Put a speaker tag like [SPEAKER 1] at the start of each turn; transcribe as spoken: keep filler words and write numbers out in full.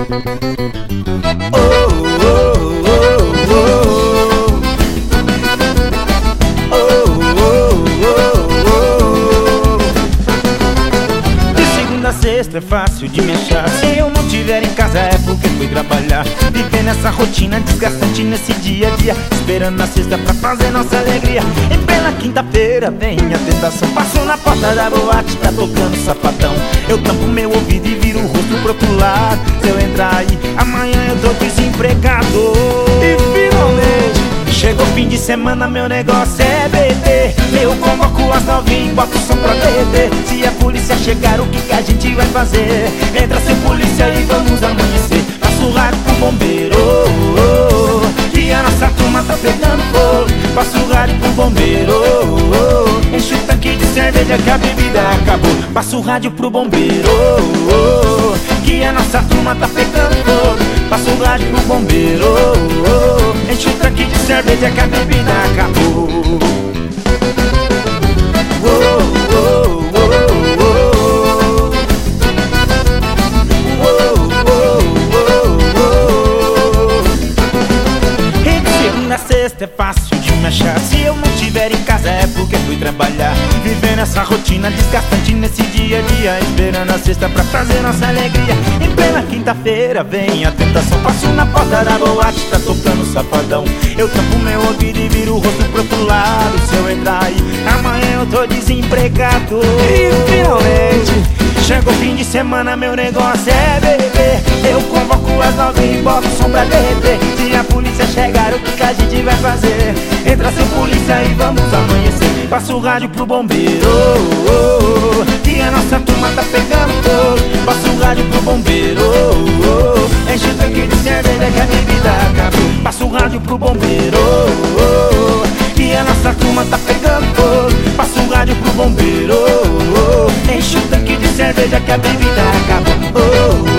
[SPEAKER 1] Oh, oh, oh, oh. Oh, oh, oh, oh. De segunda a sexta é fácil de me achar. Se eu não tiver em casa é porque fui trabalhar. Viver nessa rotina desgastante nesse dia a dia, esperando a sexta pra fazer nossa alegria. E pela quinta-feira vem a tentação. Passo na porta da boate, tá tocando Safadão. Eu tampo meu ouvido e viro o rosto pro outro lado. Se eu entrar aí, amanhã eu tô desempregado. E finalmente chegou o fim de semana, meu negócio é beber. Eu convoco as novinhas e boto o som pra beber. Se a polícia chegar, o que, que a gente vai fazer? Entra sem polícia e vamos amanhecer. Passo o rádio pro bombeiro, oh, oh, oh, que a nossa turma tá pegando fogo. Passo o rádio pro bombeiro, oh, oh, enche o tanque de cerveja que a bebida acabou. Passo o rádio pro bombeiro, oh, oh, que a nossa turma tá pegando fogo. Passo o rádio pro bombeiro, oh, oh, enche o tanque de cerveja que a bebida acabou. Oh, oh, oh, oh, oh. Oh, oh, oh, oh. E de segunda a sexta é fácil de me achar. Se eu não tiver em casa é porque fui trabalhar. Viver nessa rotina desgastante nesse dia a dia, esperando a sexta pra fazer nossa alegria. Em plena quinta-feira vem a tentação. Passo na porta da boate, tá tocando Safadão. Eu tampo meu ouvido e viro o rosto pro outro lado. Se eu entrar aí, amanhã eu tô desempregado. E finalmente chegou o fim de semana, meu negócio é beber. Eu convoco as novinhas e boto o som pra derreter. Se a polícia chegar, o que, que a gente vai fazer? Entra sem polícia e vamos amanhecer. Passo o rádio pro bombeiro, oh, oh, oh, que a nossa turma tá pegando fogo. Passo o rádio pro bombeiro, oh, oh, enche o tanque de cerveja que a bebida acabou. Passo o rádio pro bombeiro, oh, oh, que a nossa turma tá pegando fogo. Passo o rádio pro bombeiro, oh, oh, enche o tanque de cerveja que a bebida acabou. Oh, oh.